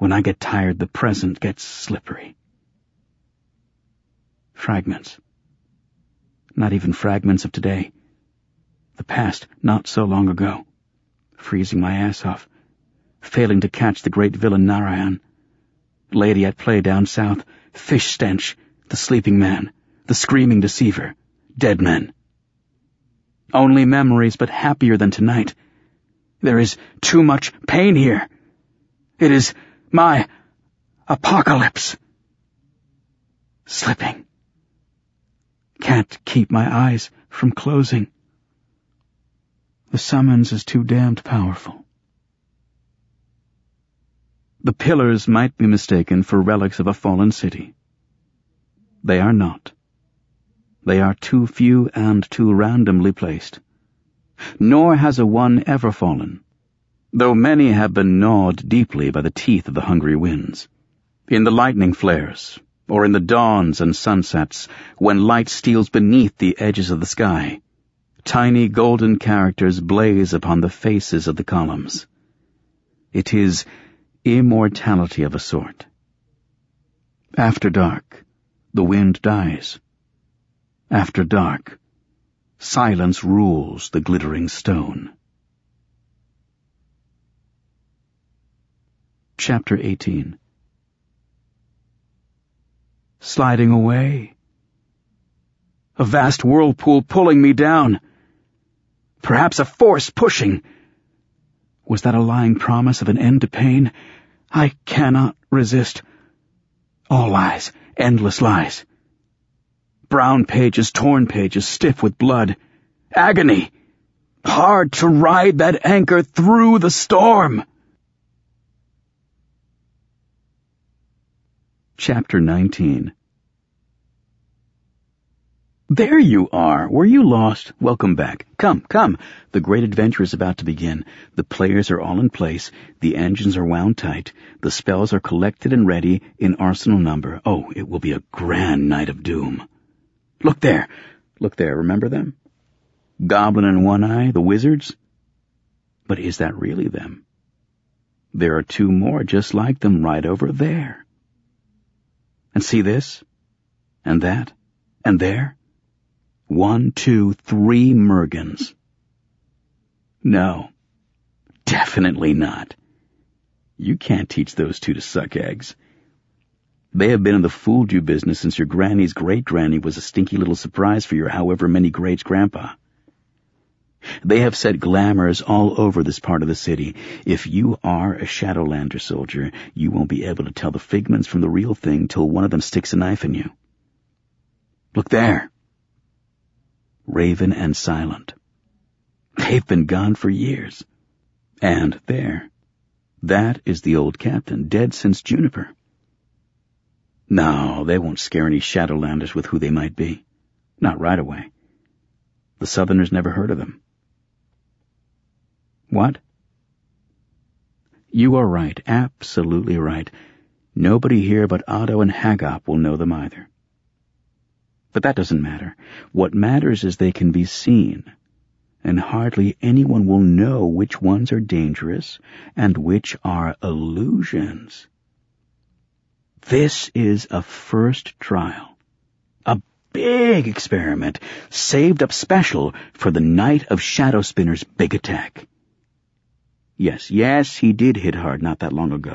When I get tired, the present gets slippery. Fragments. Not even fragments of today. The past, not so long ago. Freezing my ass off. Failing to catch the great villain Narayan. Lady at play down south. Fish stench. The sleeping man. The screaming deceiver. Dead men. Only memories, but happier than tonight. There is too much pain here. It is my apocalypse. Slipping. Can't keep my eyes from closing. The summons is too damned powerful. The pillars might be mistaken for relics of a fallen city. They are not. They are too few and too randomly placed. Nor has a one ever fallen, though many have been gnawed deeply by the teeth of the hungry winds. In the lightning flares, or in the dawns and sunsets, when light steals beneath the edges of the sky, tiny golden characters blaze upon the faces of the columns. It is immortality of a sort. After dark, the wind dies. After dark, silence rules the glittering stone. Chapter 18. Sliding away. A vast whirlpool pulling me down. Perhaps a force pushing. Was that a lying promise of an end to pain? I cannot resist. All lies, endless lies. Brown pages, torn pages, stiff with blood. Agony! Hard to ride that anchor through the storm! Chapter 19. There you are. Were you lost? Welcome back. Come, come. The great adventure is about to begin. The players are all in place. The engines are wound tight. The spells are collected and ready in arsenal number. Oh, it will be a grand night of doom. Look there. Look there. Remember them? Goblin and One Eye, the wizards? But is that really them? There are two more just like them right over there. And see this? And that? And there? 1, 2, 3 Mergans. No, definitely not. You can't teach those two to suck eggs. They have been in the fooled you business since your granny's great-granny was a stinky little surprise for your however many greats-grandpa. They have set glamours all over this part of the city. If you are a Shadowlander soldier, you won't be able to tell the figments from the real thing till one of them sticks a knife in you. Look there. Raven and Silent. They've been gone for years. And there. That is the old captain, dead since Juniper. No, they won't scare any Shadowlanders with who they might be. Not right away. The Southerners never heard of them. What? You are right, absolutely right. Nobody here but Otto and Haggop will know them either. But that doesn't matter. What matters is they can be seen, and hardly anyone will know which ones are dangerous and which are illusions. This is a first trial. A big experiment, saved up special for the night of Shadowspinner's big attack. Yes, he did hit hard not that long ago.